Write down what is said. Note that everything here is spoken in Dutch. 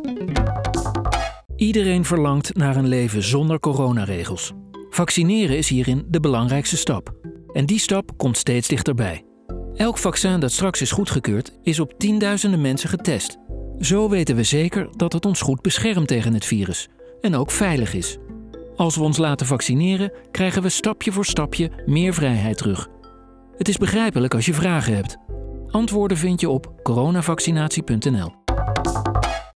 Iedereen verlangt naar een leven zonder coronaregels. Vaccineren is hierin de belangrijkste stap. En die stap komt steeds dichterbij. Elk vaccin dat straks is goedgekeurd is op tienduizenden mensen getest. Zo weten we zeker dat het ons goed beschermt tegen het virus en ook veilig is. Als we ons laten vaccineren, krijgen we stapje voor stapje meer vrijheid terug. Het is begrijpelijk als je vragen hebt. Antwoorden vind je op coronavaccinatie.nl.